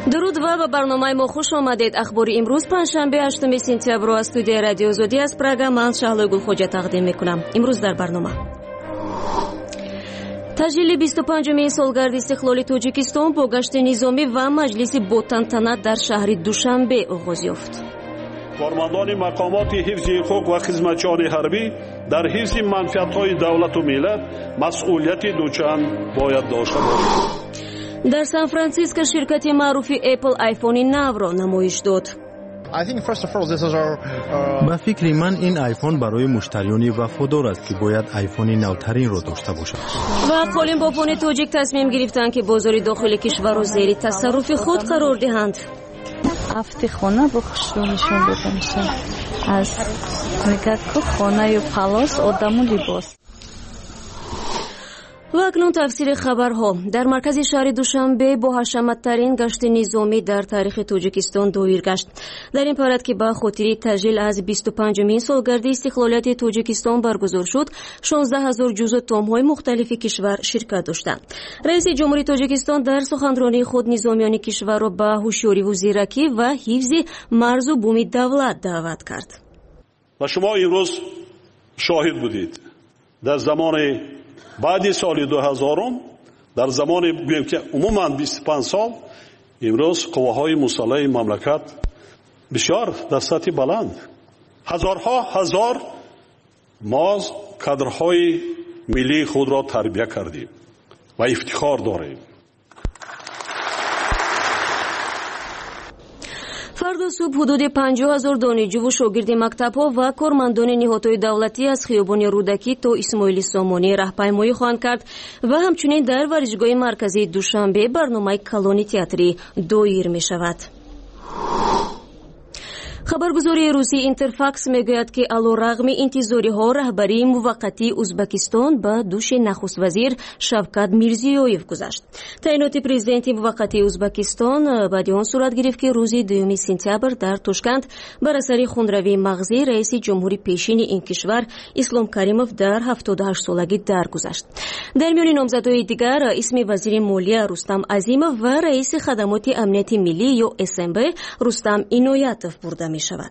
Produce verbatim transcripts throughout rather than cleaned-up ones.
درود و به برنامه ما خوش آمدید. اخبار امروز پنجشنبه هشتم سپتامبر از استودیو رادیو آزادی از پراگ من شهلا گلخوجه تقدیم میکنم. امروز در برنامه تجلیل بیست و پنجمین سالگرد استقلال تاجیکستان با گشت نظامی و مجلس باتنطنت در شهر دوشنبه آغاز یافت. کارمندان مقامات حفظ حقوق و خدمتچیان حربی در حفظ منفعت‌های دولت و ملت مسئولیت دوچند باید داشته باشند. در سان فرانسیسکو شرکت معروف اپل آیفون نو را نمایش داد. با فکر من این آیفون برای مشتریان وفادار است که باید آیفون نوترین را داشته باشند. و قالین باپان تاجیک تصمیم گرفتند که بازار داخل کشور را زیر تصرف خود قرار دهند. افتی خانه بخش رو نشون داده میشه از میگه که خانه پلاس آدم لباس. و اکنون تفسیر خبرها. در مرکز شهر دوشنبه با حشمت‌ترین گشت نظامی در تاریخ تاجیکستان دایر گشت. در این پاراد که با خاطر تجلیل از بیست و پنجمین سالگرد استقلالیت تاجیکستان برگزار شد، شانزده هزار جزو تام‌های مختلف کشور شرکت داشتند. رئیس جمهوری تاجیکستان در سخنرانی خود نظامیان کشور را به هوشیاری و زیرکی و حفظ مرز و بوم دولت دعوت کرد. و شما امروز شاهد بودید در زمان بعد سال دو هزار در زمان بگویم که عموما بیست و پنج سال امروز قواهای مسلح مملکت بسیار در سطح بلند هزارها هزار ما کادرهای ملی خود را تربیت کردیم و افتخار داریم. فردا صبح حدود پنجاه هزار دانشجو و شاگرد مکتب‌ها و کارمندان نهادهای دولتی از خیابان رودکی تا اسماعیل سامانی راهپیمایی خواهند کرد و همچنین در ورزشگاه مرکزی دوشنبه برنامه کلانی تئاتری دایر می شود. خبرگزاری روسی اینترفاکس میگوید که علیرغم انتظارها رهبری موقتی ازبکستان به دوش نخست وزیر شوکت میرزیویف گذشت. تعیینات پرزیدنت موقتی ازبکستان بعد آن صورت گرفت که روز دوم سپتامبر در تاشکند بر اثر خونروی مغزی رئیس جمهوری پیشین این کشور اسلام کریموف در هفتاد و هشت سالگی درگذشت. در میان نامزدهای دیگر اسم وزیر مالیه رستم عظیموف و رئیس خدمات امنیت ملی یا اس ام بی رستم اینایتوف برده می شود.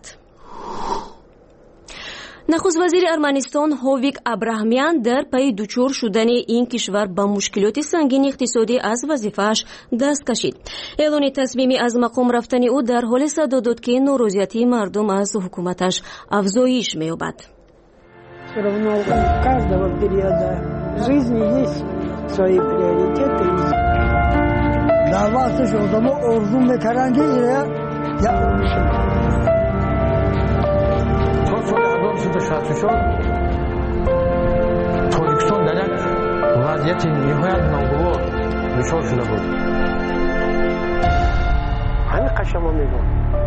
نخست وزیر ارمنستان هویک ابراهیمیان در پی دچار شدن این کشور با مشکلات سنگین اقتصادی از وظیفه‌اش دست کشید. اعلان تصمیمی از مقام رفتن او در حال صدا داد که ناراضیتی مردم از حکومتش افزایش می‌یابد. شده شد شد تاجیکستان در یک وضعیت نهایت ناگوار دچار شده بود. همین قشما میگم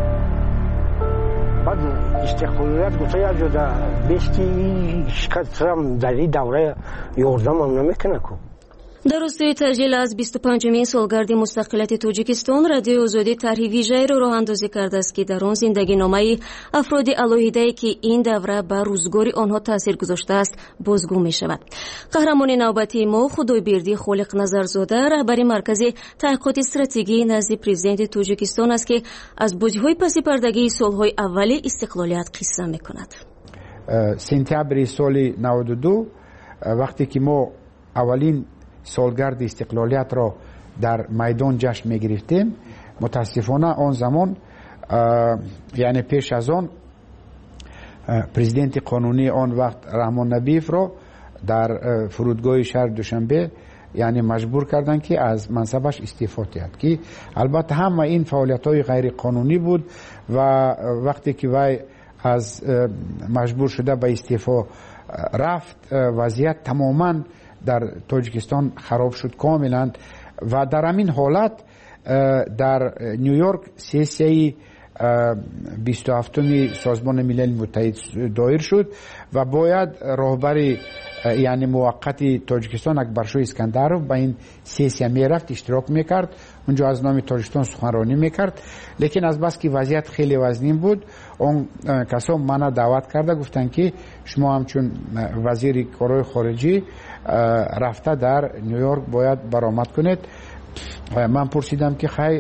بعد استقلالیت گفته یا جدا بیستی شکست هم در این دوره یاردم هم نمیکنه که در راستای تجلیل از بیست و پنجمین سالگرد مستقلیت تاجیکستان رادیو آزادی طرح ویژه‌ای را راه اندازی کرده است که در آن زندگی نامه افراد علیحده‌ای که این دوره بر روزگار آنها تاثیر گذاشته است بازگو می شود. قهرمان نوبتی ما خدایبردی خالق نظرزاده رهبر مرکز تحقیقات استراتژی نزد پرزیدنت تاجیکستان است که از بازی‌های پس پردگی سال‌های اول استقلالیت قصه می‌کند. سپتامبر سال نود و دو وقتی که ما اولین سالگرد استقلالیت را در میدان جشن می گرفتیم، متاسفانه آن زمان یعنی پیش از آن پرزیدنت قانونی آن وقت رحمان نبیف را در فرودگاه شهر دوشنبه یعنی مجبور کردند که از منصبش استعفا دهد که البته همه این فعالیت های غیر قانونی بود و وقتی که وی از مجبور شده به استعفا رفت وضعیت تماما در تاجیکستان خراب شد کاملا و در همین حالت در نیویورک سیسیه بیست و هفتم سازمان ملل متحد دایر شد و باید راهبر یعنی موقت تاجیکستان اکبرشاه اسکندرov به این سیسیه میرفت اشتراک میکرد، اونجا از نام تاجیکستان سخنرانی میکرد، لیکن از بس که وضعیت خیلی وزنین بود اون کسا منو دعوت کرده گفتن که شما همچون وزیر کارهای خارجی رفته در نیویورک باید برآمد کنید. من پرسیدم که خیر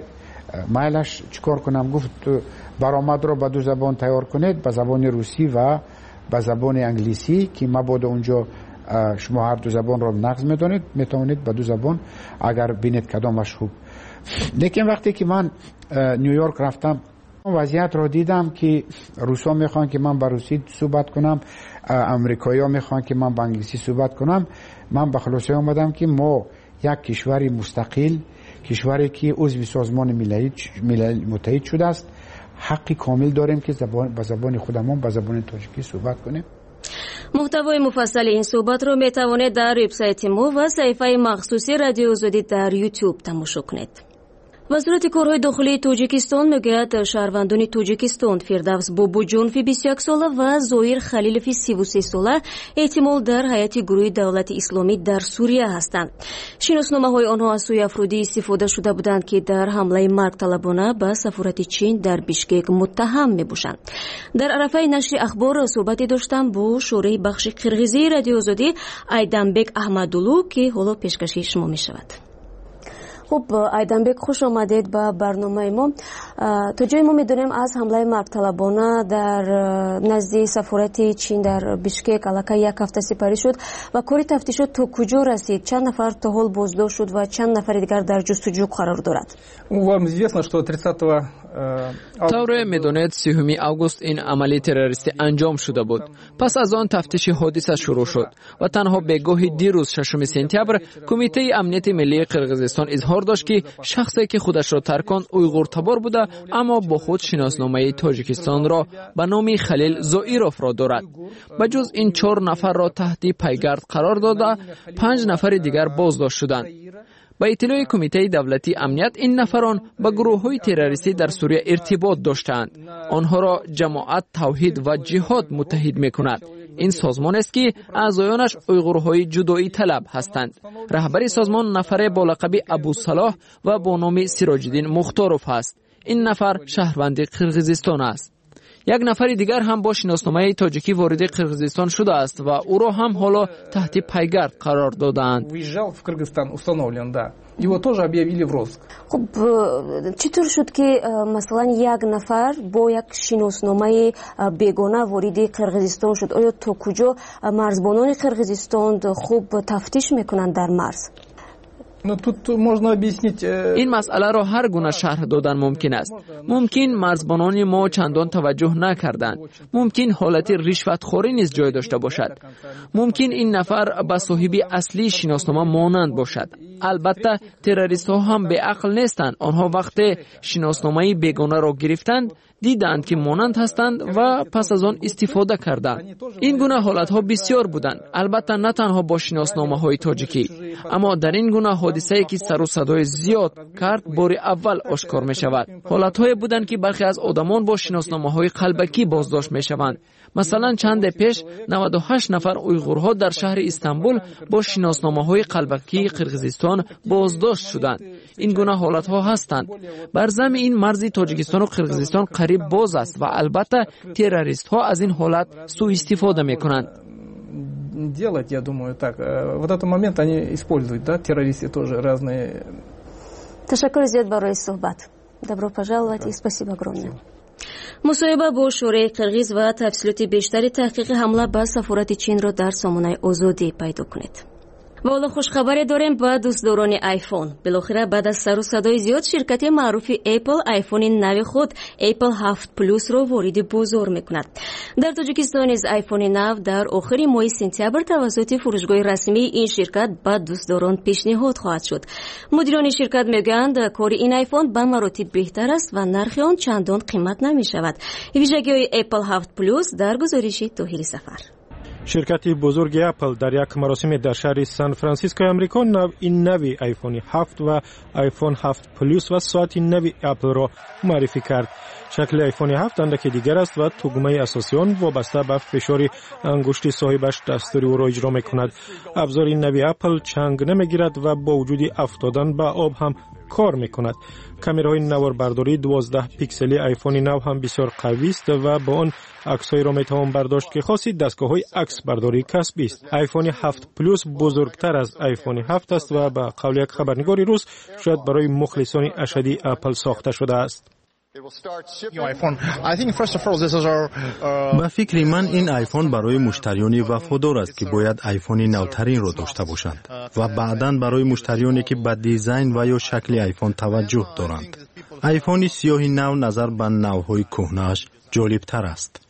مایلش چیکار کنم؟ گفت برآمد رو به دو زبان تیار کنید، به زبان روسی و به زبان انگلیسی که مبادا اونجا شما هر دو زبان را نقض میدونید، میتونید به دو زبان اگر بینید کدامش خوب. لیکن وقتی که من نیویورک رفتم وضعیت را دیدم که روسا میخوان که من به روسی صحبت کنم، امریکایی ها میخوان که من به انگلیسی صحبت کنم. من به خلاصه آمدم که ما یک کشوری مستقل، کشوری که عضو سازمان ملل متحد شده است، حقی کامل داریم که زبان به زبان خودمون به زبان تاجیکی صحبت کنیم. محتوای مفصل این صحبت رو میتوانید در وبسایت ما و صفحه مخصوصی رادیو آزادی در یوتیوب تماشا کنید. وزارت کارهای داخلی توجیکستان میگوید شهروندان توجیکستان فردوس بوبوجونفی بیست و یک ساله و زویر خلیلوفی سی و سه ساله احتمال در هیئت گروه دولت اسلامی در سوریه هستند. شناسنامه‌های آنها از سوی افرادی استفاده شده بودند که در حمله مرگ طلبانه به سفارت چین در بیشکک متهم میباشند. در عرفه نشر اخبار صحبتی داشتم با شورای بخش قرغیزی رادیو آزادی ایدنبک احمدولو که حالا پیشکشی شما میشود. خب ایدنبک خوش آمدید به برنامه ما. تا جای ما میدونیم از حمله مرگ طلبانه در نزد سفارت چین در بیشکک علاقه یک هفته سپری شد و کاری تفتیشات تا کجا رسید؟ چند نفر تا حال بازداشت شد و چند نفر دیگر در جستجو قرار دارد؟ طور میدونید سیوم آگوست این عملی تروریستی انجام شده بود. پس از آن تفتیش حادثه شروع شد و تنها به گاهی دیروز ششم سپتامبر کمیته امنیت ملی قرقیزستان اظهار داشت که شخصی که خودش را ترکاند اویغور تبار بوده اما با خود شناسنامه تاجیکستان را به نام خلیل زوئیروف را دارد. بجز این چهار نفر را تحت پیگرد قرار داده، پنج نفر دیگر بازداشت شدند. با اطلاع کمیته دولتی امنیت این نفران با گروه‌های تروریستی در سوریه ارتباط داشتند. آنها را جماعت توحید و جهاد متحد می‌کند. این سازمان است که اعضایانش اویغورهای جدایی طلب هستند. رهبر سازمان نفر با لقب ابو صلاح و با نام سراج الدین مختاروف است. این نفر شهروند قرقیزستان است. یک نفر دیگر هم با شناسنامه تاجیکی وارد قرقیزستان شده است و او را هم حالا تحت پیگرد قرار دادند. خب چطور شد که مثلا یک نفر با یک شناسنامه بیگانه وارد قرقیزستان شد؟ آیا تا کجا مرزبانان قرقیزستان خوب تفتیش میکنند در مرز؟ این مسئله را هر گونه شرح دادن ممکن است. ممکن مرزبانان ما چندان توجه نکردند. ممکن حالت رشوتخوری نیز جای داشته باشد. ممکن این نفر به صاحب اصلی شناسنامه مانند باشد. البته تروریست ها هم به عقل نیستند. آنها وقتی شناسنامه بیگانه را گرفتند دیدند که مانند هستند و پس از آن استفاده کردند. این گونه حالت ها بسیار بودند. البته نه تنها با شناسنامه های تاجیکی، اما در این گونه حادثه‌ای که سر و صدای زیاد کرد بار اول آشکار می شود. حالت های بودند که برخی از آدمان با شناسنامه های قلبکی بازداشت می شوند. مثلا چند پیش نود و هشت نفر اویغورها در شهر استانبول با شناسنامه های قلبکی قرقیزستان بازداشت شدند. این گونه حالت ها هستند. بر ضمن این مرز تاجیکستان و قرقیزستان قریب باز است و البته تروریست ها از این حالت سوء استفاده می کنند. делать, я думаю, так. В этот момент они используют, да, террористы тоже разные. تشکر زیاد برای صحبت. Добро пожаловать и спасибо огромное. مصاحبه با شورای قرقیز و تفصیلات بیشتری تحقیق حمله به سفارت چین را در سامانه آزادی پیدا کنید. و حالا خوشخبری داریم با دوستداران آیفون. بالاخره بعد از سر و صدای زیاد شرکت معروف اپل آیفون نو خود اپل هفت پلوس را وارد بازار میکند. در تاجیکستان از آیفون نو در آخر ماه سپتامبر توسط فروشگاه رسمی این شرکت به دوستداران پیشنهاد خواهد شد. مدیران شرکت میگویند کار این آیفون به مراتب بهتر است و نرخ آن چندان قیمت نمیشود. ویژگی‌های اپل هفت پلوس در گزارش طاهر سفر. شرکت بزرگ اپل در یک مراسم در شهر سان فرانسیسکو امریکا نو این نوی آیفون هفت و آیفون هفت پلوس و ساعت نوی اپل را معرفی کرد. شکل آیفون هفت اندکی دیگر است و تگمه اساسی آن وابسته به فشار انگشت صاحبش دستور او را اجرا می‌کند. ابزار نوی اپل چنگ نمی‌گیرد و با وجود افتادن به آب هم کار میکند. کامرای نواربرداری دوازده پیکسلی آیفون نو هم بسیار قوی است و با آن عکس‌های را میتوان برداشت که خاصی دستگاه‌های عکس برداری کسبی است. آیفون هفت پلوس بزرگتر از آیفون هفت است و به قول یک خبرنگار روس شاید برای مخلصان اشدی اپل ساخته شده است. به فکر من این آیفون برای مشتریانی وفادار است که باید آیفون نوترین را داشته باشند و بعداً برای مشتریانی که به دیزاین و یا شکل آیفون توجه دارند. آیفون سیاه نو نظر به نوهای کهنه‌اش جالب‌تر است.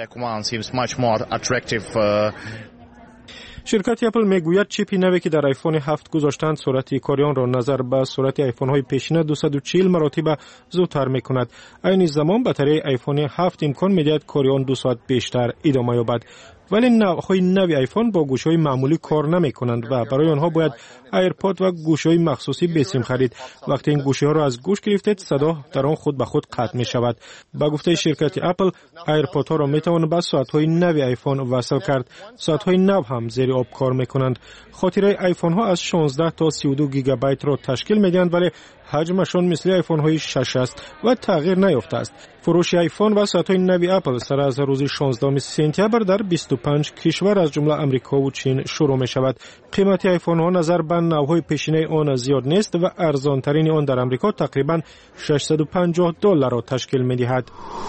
شرکت اپل میگوید چیپی نوی که در آیفون هفت گذاشتند سرعت کاری آن را نظر به سرعت آیفون های پیشینه دویست و چهل مراتب زودتر میکند. این زمان باتری آیفون هفت امکان میدهد کاری آن دو ساعت بیشتر ادامه یابد. ولی نوهای نوی آیفون با گوشهای معمولی کار نمی کنند و برای آنها باید ایرپاد و گوشهای مخصوصی بسیم خرید. وقتی این گوشی ها را از گوش گرفتید صدا در آن خود به خود قطع می شود. با گفته شرکت اپل ایرپاد ها را می توان به ساعت های نوی آیفون وصل کرد. ساعت های نو هم زیر آب کار می کنند. خاطره آیفون ها از شانزده تا سی و دو گیگابایت را تشکیل می دهند ولی حجمشان مثل آیفون های شش است و تغییر نیافته است. فروش آیفون و ساعت های نوی اپل سر از روز شانزدهم سپتامبر در بیست و پنج کشور از جمله امریکا و چین شروع می شود. قیمت آیفون ها نظر به نوهای پیشینه آن زیاد نیست و ارزان ترین آن در امریکا تقریبا ششصد و پنجاه دلار را تشکیل می دهد.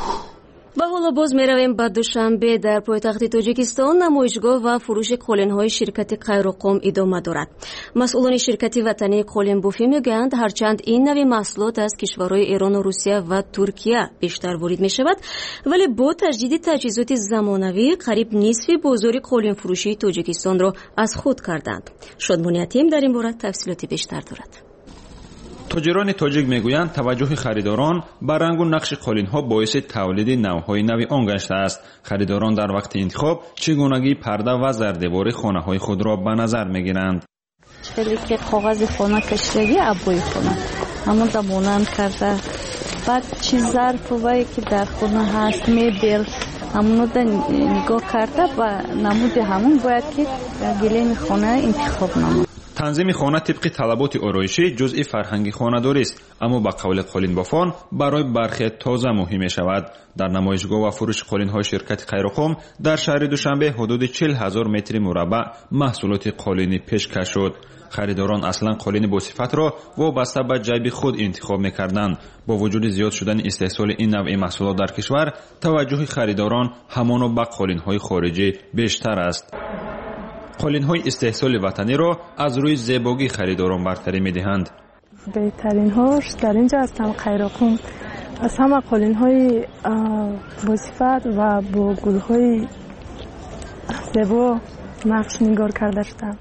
و حالا باز می رویم به دوشنبه. در پایتخت تاجیکستان نمایشگاه و فروش قالین‌های شرکت قیروقم ادامه دارد. مسئولان شرکت وطنی قالین بافی میگویند هرچند این نوع محصولات از کشورهای ایران و روسیه و ترکیه بیشتر وارد می شود ولی با تجدید تجهیزات زمانوی قریب نصف بازار قالین فروشی تاجیکستان را از خود کردند. شادمانی یتیم در این باره تفصیلات بیشتر دارد. تاجران تاجیک میگویند توجه خریداران به رنگ و نقش قالین‌ها باعث تولید نوهای نوی آن گشته است. خریداران در وقت انتخاب چگونگی پرده و زردیوار خانه‌های خود را به نظر میگیرند. خیلی که کاغذ خانه کشیدگی ابوی خانه همون دا مانند کرده بعد چیز ظرفی که در خانه هست میبل همون دا نگاه کرده و نمود همون باید که گلیم خانه انتخاب نمود. تنظیم خانه طبق طلبات آرایشی جزئی فرهنگی خانه‌داری است، اما با قول قالین بافان برای برخی تازه مهم می شود. در نمایشگاه و فروش قالین‌های شرکت قیروقم در شهر دوشنبه حدود چهل هزار متر مربع محصولات قالینی پیشکش شد. خریداران اصلا قالین با صفت را وابسته به جیب خود انتخاب می‌کردند. با وجود زیاد شدن استحصال این نوع محصولات در کشور، توجه خریداران همانا به قالین‌های خارجی بیشتر است. قالین‌های استحصال وطنی را از روی زیبایی خریداران برتری می‌دهند. بهترین هاش در اینجا هستم قیروقم از همه قالین‌های با صفت و با گل‌های زیبا نقش نگار کرده شدند.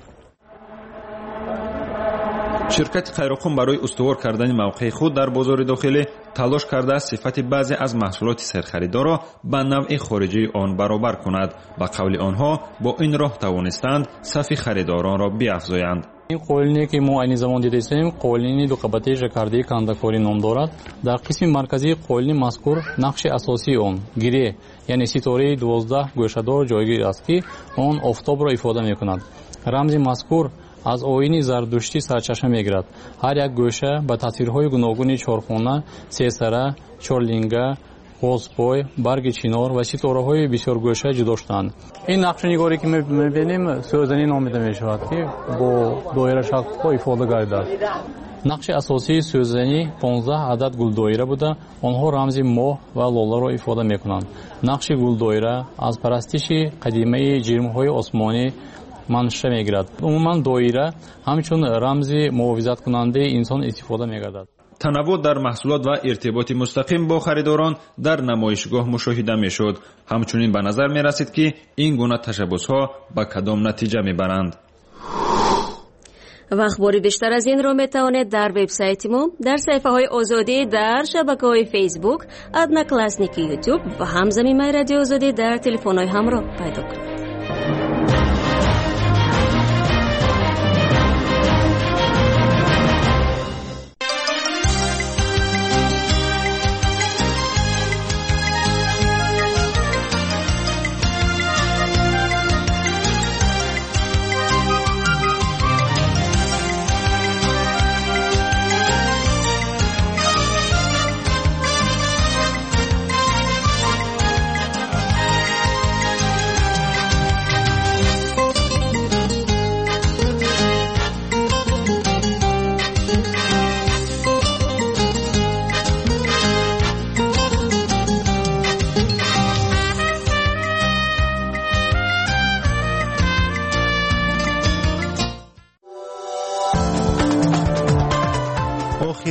شرکت قیروقم برای استوار کردن موقع خود در بازار داخلی تلاش کرده است صفت بعضی از محصولات سرخریدار را به نوع خارجی آن برابر کند. به قول آنها با این راه توانستند صف خریداران را بیافزایند. این قالینی که ما این زمان دیدیم قالینی دو قبطه ژاکاردی کندکاری نام دارد. در قسم مرکزی قالین مذکور نقش اساسی آن گیره یعنی ستاره دوازده گوشه‌دار جایگیر است که آن آفتاب را ifade می‌کند. رمز مذکور از آیین زردشتی سرچشمه میگیرد. هر یک گوشه با تصویرهای گوناگون چهارخانه، سه‌سره، چهارلینگه، قوس‌پای، برگ چینار و ستاره‌های بسیار گوشه جدا شده‌اند. این نقشه‌نگاری که می‌بینیم سوزنی نامیده می‌شود که با دایره شکل‌ها ifade گردد. نقش اساسی سوزنی پانزده عدد گل دایره بوده، آنها رمز ماه و لاله را ifade می‌کنند. نقش گل دایره از پرستش قدیمی جرم‌های آسمانی منشأ میگیرد. عموما دایره همچون رمز محافظت کننده انسان استفاده میگردد. تنوع در محصولات و ارتباط مستقیم با خریداران در نمایشگاه مشاهده میشد. همچنین به نظر می رسید که این گونه تشبس‌ها به کدام نتیجه میبرند. و اخباری بیشتر از این را می توانید در وبسایت ما، در صفحه های آزادی، در شبکه های فیسبوک، ادنا کلاسنیکی یوتیوب و همزمان مای رادیو آزادی در تلفن های همراه پیدا کنید.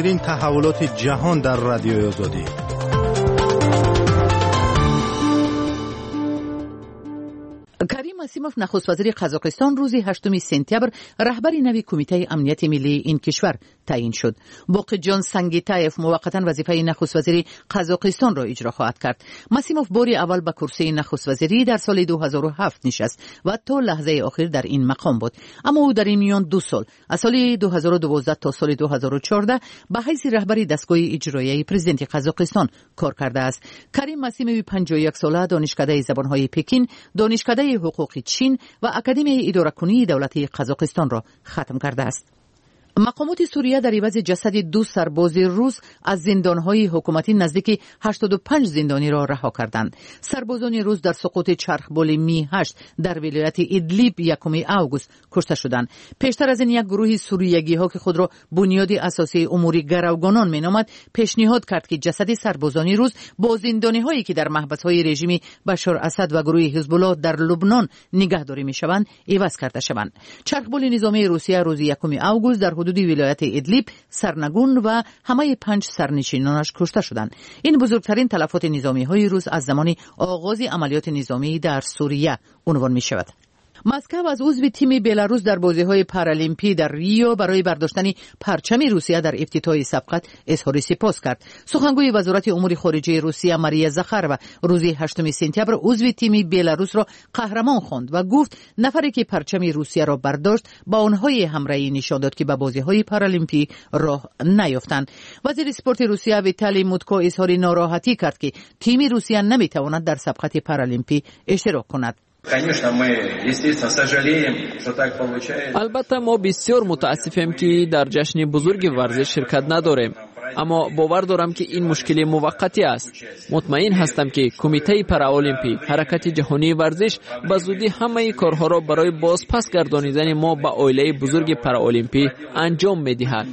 آخرین تحولات جهان در رادیوی آزادی. کریم مسیموف نخست وزیر قزاقستان روز هشتم سپتامبر رهبر نوی کمیته امنیت ملی این کشور تعیین شد. باقرجان سنگیتایف موقتا وظیفه نخست وزیری قزاقستان را اجرا خواهد کرد. مسیموف بار اول به کرسی نخست وزیری در سال دو هزار و هفت نشست و تا لحظه آخر در این مقام بود. اما او در این میان دو سال از سال دو هزار و دوازده تا سال دو هزار و چهارده به حیث رهبر دستگاه اجرایی پرزیدنت قزاقستان کار کرده است. کریم مسیموف پنجاه و یک ساله دانشکده زبانهای پکین، دانشکده حقوق چین و اکادمی اداره کنی دولتی قزاقستان را ختم کرده است. مقامات سوریه در عوض جسد دو سرباز روس از زندانهای حکومتی نزدیک هشتاد و پنج زندانی را رها کردند. سربازان روس در سقوط چرخبال می هشت در ولایت ادلیب یکم آگوست کشته شدند. پیشتر از این یک گروه سوریگی ها که خود را بنیاد اساسی امور گروگانان مینامد پیشنهاد کرد که جسد سربازان روس با زندانی هایی که در محبس های رژیم بشار اسد و گروه حزب الله در لبنان نگهداری می شوند عوض کرده شوند. چرخبال نظامی روسیه روز یکم آگوست در حدود ولایت ادلیب سرنگون و همه پنج سرنشینانش کشته شدند. این بزرگترین تلفات نظامی های روس از زمان آغاز عملیات نظامی در سوریه عنوان می شود. مسکو از عضو تیم بلاروس در بازی‌های پارالیمپی در ریو برای برداشتن پرچم روسیه در افتتاح سبقت اظهار سپاس کرد. سخنگوی وزارت امور خارجه روسیه ماریا زاخاروا روز هشتم سپتامبر عضو تیم بلاروس را قهرمان خواند و گفت نفری که پرچم روسیه را برداشت با آنهای همراهی نشان داد که به بازی‌های پارالیمپی راه نیافتند. وزیر اسپورت روسیه ویتالی موتکو اظهار ناراحتی کرد که تیم روسیه نمی‌تواند در سبقت پارالیمپی اشتراک کند. البته ما بسیار متاسفیم که در جشن بزرگ ورزش شرکت نداریم، اما باور دارم که این مشکل موقتی است. مطمئن هستم که کمیته پارالیمپی حرکت جهانی ورزش به زودی همه کارها را برای بازپس گردانیدن ما به عائله بزرگ پارالیمپی انجام می‌دهد.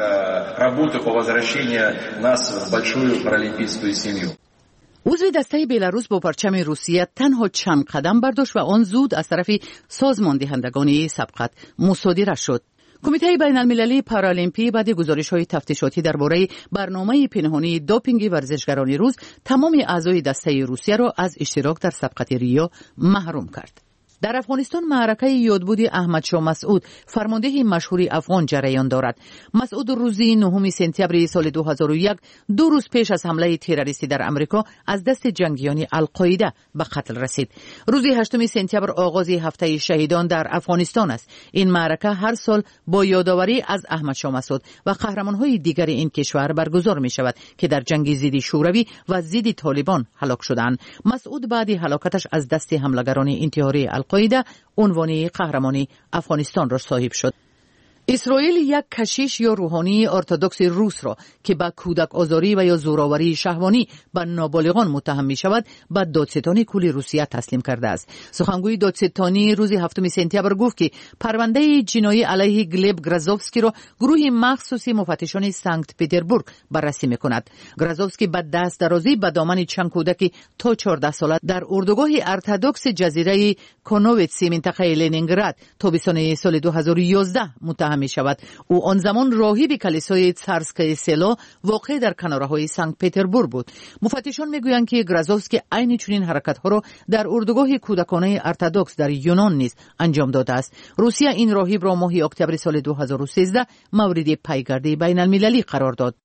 عضو دسته بلاروس با پرچم روسیه تنها چند قدم برداشت و آن زود از طرف سازمان دهندگان سبقت مصادره شد. کمیته بین المللی پارالیمپی بعد گزارش‌های تفتیشاتی درباره برنامه پنهانی دوپینگ ورزشگران روس تمام اعضای دسته روسیه را از اشتراک در سبقت ریو محروم کرد. در افغانستان معرکه یادبود احمد شاه مسعود فرمانده مشهور افغان جریان دارد. مسعود روز نهم سپتامبر سال دو هزار و یک دو روز پیش از حمله تروریستی در امریکا از دست جنگیان القاعده به قتل رسید. روز هشتم سپتامبر آغاز هفته شهیدان در افغانستان است. این معرکه هر سال با یادآوری از احمد شاه مسعود و قهرمان‌های دیگر این کشور برگزار می شود که در جنگ ضد شوروی و ضد طالبان هلاک شدند. مسعود بعد هلاکتش از دست حملگران انتحاری القاعده عنوان قهرمانی افغانستان را صاحب شد. اسرائیل یک کشیش یا روحانی ارتدوکس روس را که با کودک آزاری و یا زوراوری شهوانی به نابالغان متهم می شود به دادستان کل روسیه تسلیم کرده است. سخنگوی دادستانی روز هفتم سپتامبر گفت که پرونده جنایی علیه گلب گرازوفسکی را گروه مخصوصی مفتشان سنت پترزبورگ بررسی می کند. گرازوفسکی به دست درازی به دامن چند کودک تا چهارده ساله در اردوگاه ارتدوکس جزیره کونوویتسی منطقه لنینگراد تابستان سال دو هزار و یازده متهم می شود. او آن زمان راهب کلیسای تسارسکای سلا واقع در کناره‌های سنت پترزبورگ بود. مفتشان میگویند که گرازوفسکی عین چنین حرکت‌ها را در اردوگاه کودکانه ارتدوکس در یونان نیز انجام داده است. روسیه این راهب را ماه اکتبر سال دو هزار و سیزده مورد پیگرد بین المللی قرار داد.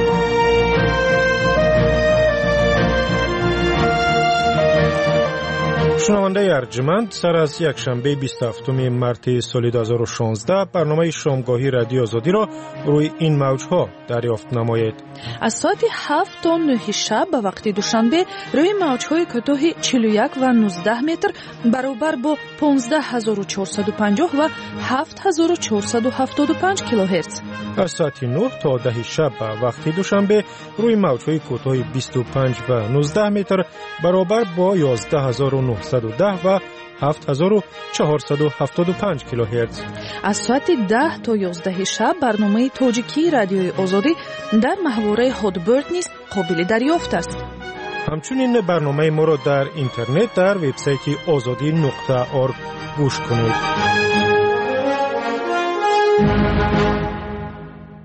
شنونده ارجمند، سر از یک شنبه بیست و هفتم مارس سال دو هزار و شانزده برنامه شامگاهی رادیو آزادی را روی این موجها دریافت نمایید. از ساعت هفت تا نه شب به وقت دوشنبه روی موجهای کوتاه چهل و یک و نوزده متر برابر با پانزده هزار و چهارصد و پنجاه و هفت هزار و چهارصد و هفتاد و پنج کیلوهرتز. از ساعت نه تا ده شب به وقت دوشنبه روی موجهای کوتاه بیست و پنج و نوزده متر برابر با یازده هزار و نهصد و ده و هفت هزار و چهارصد و هفتاد و پنج کیلوهرتز. از ساعت ده تا یازده شب برنامه تاجیکی رادیوی آزادی در محوره هادبرد نیز قابل دریافت است. همچنین برنامه ما را در اینترنت در وبسایت آزادی نقطه org گوش کنید.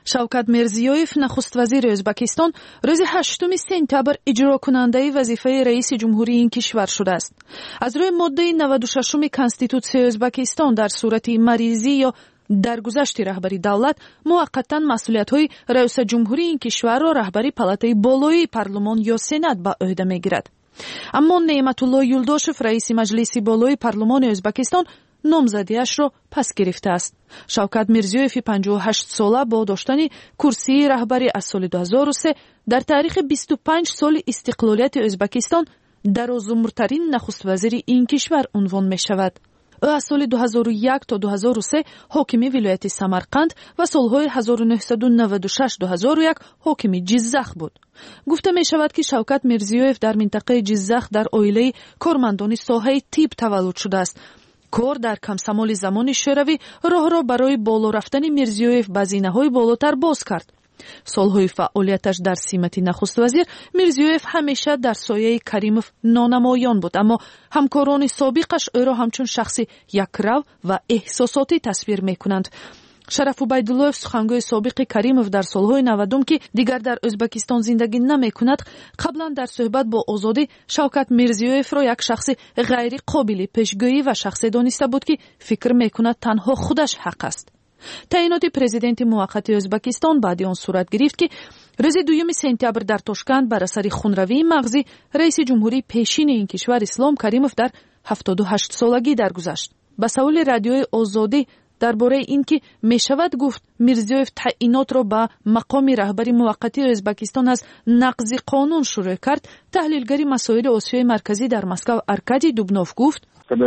шавкат мирзиёев нахуст вазири ӯзбекистон рӯзи ҳаштуми сентябр иҷрокунандаи вазифаи раиси ҷумҳурии ин кишвар шудааст. аз рӯи моддаи наваду шашуми конститутсияи ӯзбекистон дар сурати маризӣ ё даргузашти раҳбари давлат муваққатан масъулиятҳои раисаҷумҳурии ин кишварро раҳбари палатаи болоии парлумон ё сенат ба ӯҳда мегирад. аммо неъматулло юлдошев раиси маҷлиси болоии парлумони ӯзбекистон номзадиашро пас гирифтааст. шавкат мирзиёеви панҷоҳу ҳашт сола бо доштани курсии раҳбарӣ аз соли ду ҳазору се дар таърихи бисту панҷ соли истиқлолияти ӯзбекистон дарозумртарин нахуствазири ин кишвар унвон мешавад. ӯ аз соли ду ҳазору як то ду ҳазору се ҳокими вилояти Самарқанд ва солҳои ҳазору нуҳсаду наваду шаш то ду ҳазору як ҳокими Ҷиззах буд. гуфта мешавад ки шавкат мирзиёев дар минтақаи Ҷиззах дар оилаи кормандони соҳаи тиб таваллуд шудааст. кор дар камсамоли замони шӯравӣ роҳро барои боло рафтани мирзиёев ба зинаҳои болотар боз кард. солҳои фаъолияташ дар симати нахуствазир мирзиёев ҳамеша дар сояи Каримов нонамоён буд, аммо ҳамкорони собиқаш ӯро ҳамчун шахси якрав ва эҳсосотӣ тасвир мекунанд. шараф убайдуллоев сухангӯи собиқи Каримов дар солҳои навадум ки дигар дар ӯзбекистон зиндагӣ намекунад, қаблан дар суҳбат бо Озодӣ шавкат мирзиёевро як шахси ғайри қобили пешгӯӣ ва шахсе дониста буд ки фикр мекунад танҳо худаш ҳақ аст. таъиноти президенти муваққати ӯзбекистон баъди он сурат гирифт ки рӯзи дуюми сентябр дар Тошканд бар асари хунравии мағзӣ раиси ҷумҳурии пешини ин кишвар Ислом Каримов дар ҳафтоду ҳашт солагӣ даргузашт. ба саволи радиои Озодӣ дар бораи ин ки мешавад гуфт мирзиёев таъинотро ба мақоми раҳбари муваққати ӯзбекистон аз нақзи қонун шурӯъ кард, таҳлилгари масоили Осиёи марказӣ дар Москав Аркадий Дубнов гуфт: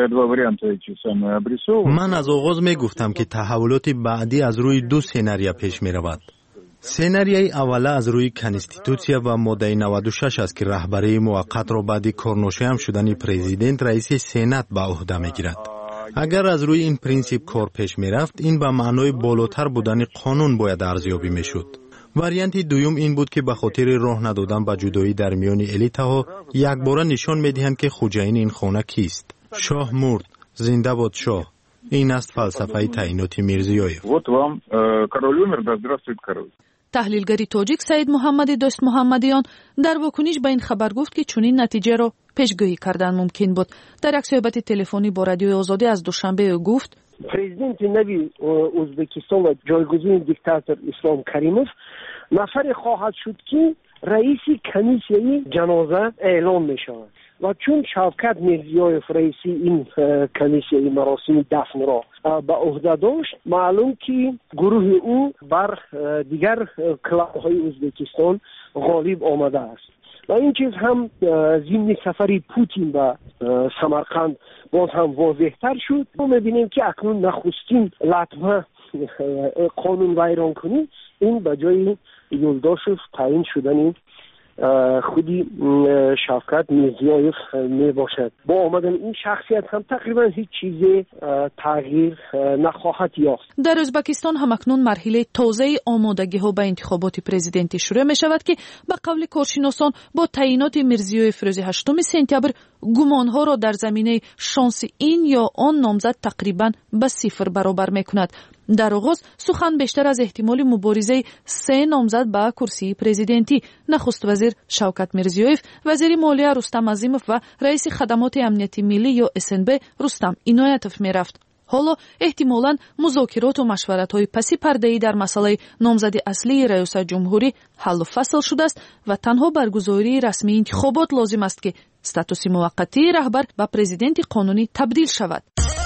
ман аз оғоз мегуфтам ки таҳаввулоти баъдӣ аз рӯи ду сценария пеш меравад. сценарияи аввала аз рӯи конститутсия ва моддаи наваду шаш аст ки раҳбарии муваққатро баъди корношоям шудани президент раиси сенат ба уҳда мегирад. агар аз рӯи ин принсип кор пеш мерафт, ин ба маънои болотар будани қонун бояд арзёбӣ мешуд. варианти дуюм ин буд ки ба хотири роҳ надодан ба ҷудоӣ дар миёни элитаҳо якбора нишон медиҳанд ки хуҷаини ин хона кист. шоҳ мурд, зинда бод шоҳ. ин аст фалсафаи таъиноти Мирзиёев. таҳлилгари тоҷик Саид Муҳаммади Дӯст Муҳаммадиён дар вокуниш ба ин хабар гуфт ки чунин натиҷаро пешгӯӣ кардан мумкин буд. дар як суҳбати телефонӣ бо радиои Озодӣ аз душанбе ӯ гуфт: президенти нави Ӯзбекистон ва ҷойгузини диктатор Ислом Каримов нафаре хоҳад шуд ки раиси комиссияи ҷаноза эълон мешавад. ва чун Шавкат Мирзиёев раиси ин комиссияи маросими дафнро ба уҳда дошт, маълум ки гурӯҳи ӯ бар дигар клабҳои Ӯзбекистон ғолиб омадааст. ва ин чиз ҳам зимни сафари Путин ба Самарқанд боз ҳам возеҳтар шуд. мо мебинем ки акнун нахустин латма қонунвайронкунӣ ин ба ҷои Юлдошев таъин шудани худи Шавкат Мирзиёев мебошад. бо омадани ин шахсият ҳам тақрибан ҳеҷ чизе тағйир нахоҳад ёфт. дар ӯзбекистон ҳамакнун марҳилаи тозаи омодагиҳо ба интихоботи президентӣ шурӯъ мешавад ки ба қавли коршиносон бо таъиноти Мирзиёев рӯзи ҳаштуми сентябр гумонҳоро дар заминаи шонси ин ё он номзад тақрибан ба сифр баробар мекунад. дар оғоз сухан бештар аз эҳтимоли муборизаи се номзад ба курсии президентӣ, нахуствазир Шавкат Мирзиёев, вазири молия Рустам Азимов ва раиси хадамоти амнияти миллӣ ё эс эн бэ Рустам Иноятов мерафт. ҳоло эҳтимолан музокироту машваратҳои паси пардаӣ дар масъалаи номзади аслии раисаҷумҳурӣ ҳаллу фасл шудааст ва танҳо баргузории расмии интихобот лозим аст ки статуси муваққатии раҳбар ба президенти қонунӣ табдил шавад.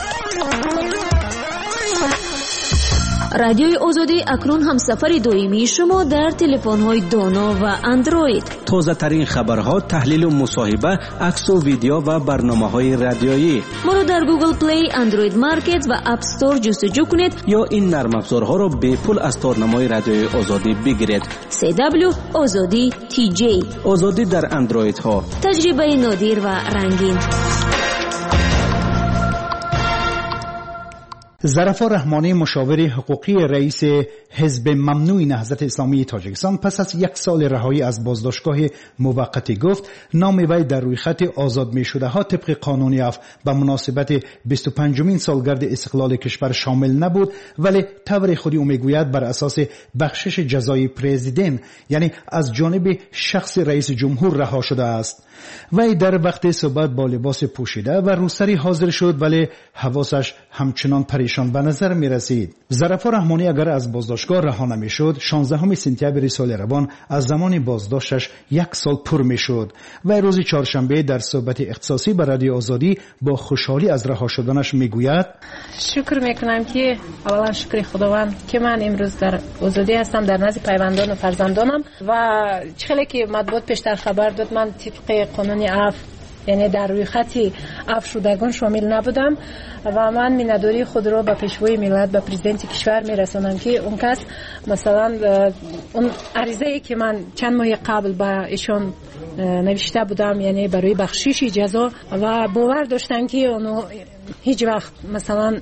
радиои Озодӣ акнун ҳамсафари доимии шумо дар телефонҳои доно ва андроид. тозатарин хабарҳо, таҳлилу мусоҳиба, аксу видео ва барномаҳои радиоӣ. моро дар Google Play, Android Market ва App Store ҷустуҷӯ кунед ё ин нармафзорҳоро бепул аз торнамои радиои Озодӣ бигиред. си дабл ю Озодӣ ти ҷей. Озодӣ дар андроидҳо. таҷрибаи нодир ва рангин. ظرفا رحمانی مشاور حقوقی رئیس حزب ممنوع نهضت اسلامی تاجیکستان پس از یک سال رهایی از بازداشتگاه موقتی گفت نام وی در روی خط آزاد می شده ها طبق قانون عفو به مناسبت بیست و پنجمین سالگرد استقلال کشور شامل نبود، ولی طور خودی او میگوید بر اساس بخشش جزای پرزیدنت یعنی از جانب شخص رئیس جمهور رها شده است. وی در وقت صحبت با لباس پوشیده و روسری حاضر شد، ولی حواسش همچنان پریشان به نظر می رسید. ظرفا رحمانی اگر از بازداشتگاه رها نمی شد، شانزدهم سپتامبر سال روان از زمان بازداشتش یک سال پر می شد. و روز چهارشنبه در صحبت اختصاصی به رادیو آزادی با خوشحالی از رها شدنش می گوید: شکر می کنم که اولا شکر خداوند که من امروز در آزادی هستم در نزد پیوندان و فرزندانم و خیلی که مطبوعات پیشتر خبر داد من طبق قانون عفو یعنی در روی خطی عفو شدگان شامل نبودم و من مینداری خود را به پیشوای ملت به پرزیدنت کشور میرسانم که اون کس مثلا اون عریضه‌ای که من چند ماه قبل به ایشون نوشته بودم یعنی برای بخشش جزا و باور داشتن که اونو هیچ وقت مثلا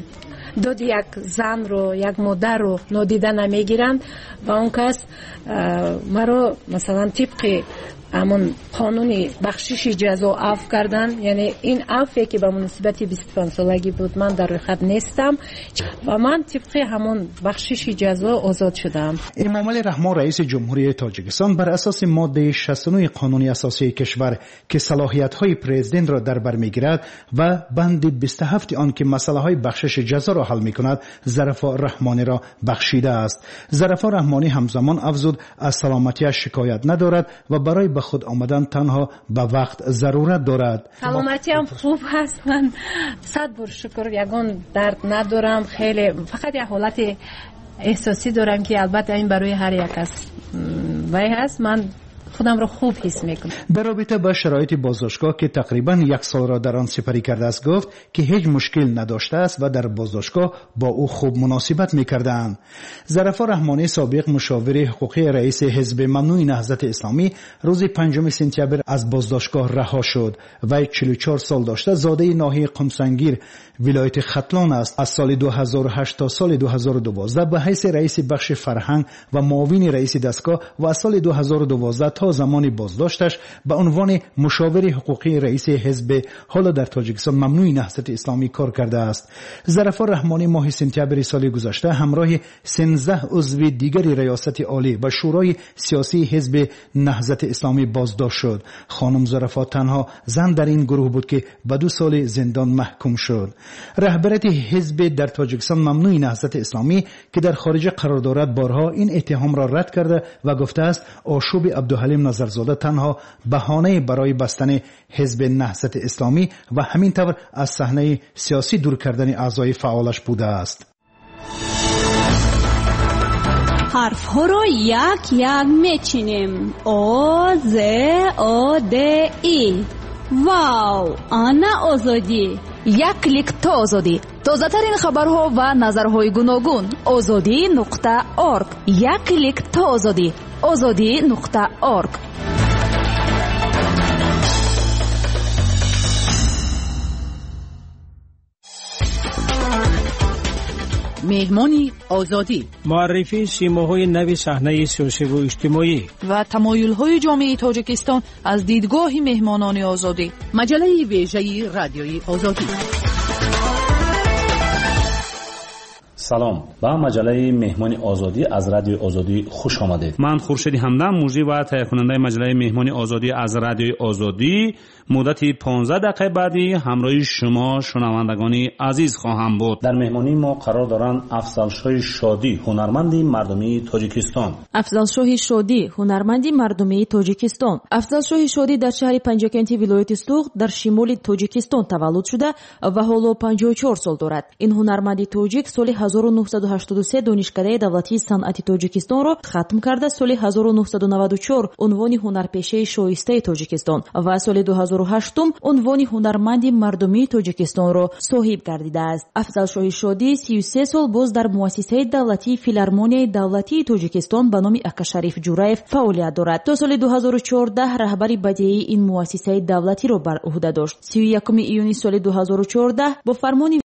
داد یک زن رو یک مادر رو نادیده نمیگیرند و اون کس مرا مثلا طبق همون قانونی بخشش جزا عفو کردن، یعنی این عفوی که به مناسبت بیست و پنج سالگی بود من در روی خط نیستم و من طبق همون بخشش جزا آزاد شدم. امامعلی رحمان رئیس جمهوری تاجیکستان بر اساس ماده شصت و نه قانون اساسی کشور که صلاحیت‌های پرزیدنت را در بر می‌گیرد و بند بیست و هفت آن که مسائل بخشش جزا را حل می‌کند، ظرفا رحمانی را بخشیده است. ظرفا رحمانی همزمان افزود از سلامتیش شکایت ندارد و برای به خود آمدن تنها به وقت ضرورت دارد. سلامتی هم خوب هست، من صد بار شکر، یگان درد ندارم، خیلی فقط یک حالت احساسی دارم که البته این برای هر یک کس وای هست، من خودم رو خوب حس میکنم. در رابطه با شرایط بازداشتگاه که تقریبا یک سال را در آن سپری کرده است گفت که هیچ مشکل نداشته است و در بازداشتگاه با او خوب مناسبت میکردند. ظرفا رحمانی سابق مشاور حقوقی رئیس حزب ممنوع نهضت اسلامی روز پنجم سپتامبر از بازداشتگاه رها شد و چهل و چهار سال داشته، زاده ناحیه قمسنگیر ولایت ختلان است. از سال دو هزار و هشت تا سال دو هزار و دوازده به حیث رئیس بخش فرهنگ و معاون رئیس دستگاه و از سال دو هزار و دوازده تا زمان بازداشتش به عنوان مشاور حقوقی رئیس حزب حالا در تاجیکستان ممنوع نهضت اسلامی کار کرده است. ظرفا رحمانی ماه سپتامبر سال گذشته همراه سیزده عضو دیگر ریاست عالی و شورای سیاسی حزب نهضت اسلامی بازداشت شد. خانم ظرفا تنها زن در این گروه بود که به دو سال زندان محکوم شد. رهبریت حزب در تاجیکستان ممنوع نهضت اسلامی که در خارج قرار دارد بارها این اتهام را رد کرده و گفته است آشوب عبدالحلیم نظرزاده تنها بهانه برای بستن حزب نهضت اسلامی و همین طور از صحنه سیاسی دور کردن اعضای فعالش بوده است. حرف ها رو یک یک میچینیم. او ز او د ای. واو، آنا آزادی. یک کلیک تا آزادی. تازه ترین خبرها و نظرهای گوناگون. آزادی نقطه ارگ. یک کلیک تا آزادی. آزادی نقطه ارگ. مهمانی آزادی، معرفی سیماهای نوی صحنه سیاسی و اجتماعی و تمایل‌های جامعه تاجیکستان از دیدگاه مهمانان آزادی. مجله ویژه رادیوی آزادی. سلام، با مجله مهمان آزادی از رادیو آزادی خوش آمدید. من خورشید همدم، مجری و تهیه کننده مجله مهمان آزادی از رادیو آزادی، مدت پانزده دقیقه بعدی همراه شما شنوندگان عزیز خواهم بود. در مهمانی ما قرار دارند افضلشاه شادی، هنرمندی مردمی تاجیکستان. افضلشاه شادی، هنرمندی مردمی تاجیکستان. افضلشاه شادی در شهر پنجاکنتی ولایت سوخت در شمال تاجیکستان تولد شده و حالا پنجاه و چهار سال دارد. این هنرمندی تاجیک سال هزار و نهصد و هشتاد و سه دانشکده دولتی صنعتی تاجیکستان را ختم کرده. سال هزار و نهصد و نود و چهار عنوان هنرپیشه شایسته تاجیکستان و سال دو هزار و هشت عنوان هنرمندی مردمی تاجیکستان را صاحب گردیده است. افضلشاه شادی سی و سه سال باز در مؤسسه دولتی فیلارمونیای دولتی تاجیکستان به نام اکاشریف جورایف فعالیت دارد. تا سال دو هزار و چهارده رهبری بدیعی این مؤسسه دولتی را بر عهده داشت. سی و یکم ایونی سال دو هزار و چهارده با فرمان